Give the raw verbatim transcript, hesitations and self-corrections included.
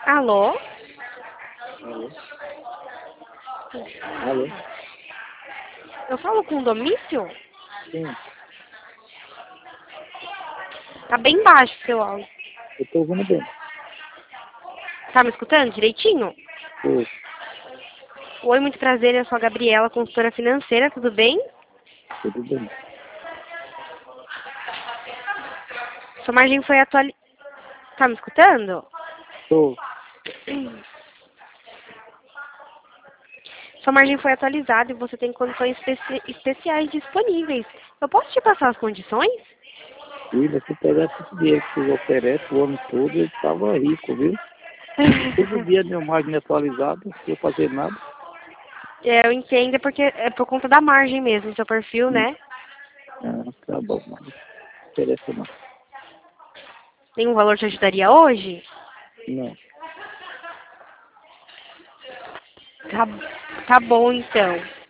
Alô? Alô? Alô? Eu falo com o Domício? Sim, Tá bem baixo o seu áudio. eu tô ouvindo bem. Tá me escutando direitinho? Tô, Oi, muito prazer, eu sou a Gabriela, consultora financeira, tudo bem? tudo bem. Sua margem foi atualizada. Tá me escutando? Tô, Sua margem foi atualizada e você tem condições especi especiais disponíveis. Eu posso te passar as condições? filha, se pegasse esse dinheiro que vocês oferecem o ano todo, eu tava rico, viu? Todo dia minha máquina atualizada, não precisa fazer nada. É, eu entendo, é porque é por conta da margem mesmo, do seu perfil, Hum. né? Ah, tá bom, mas não interessa não. Nenhum valor te ajudaria hoje? Não. Tá, tá bom, então.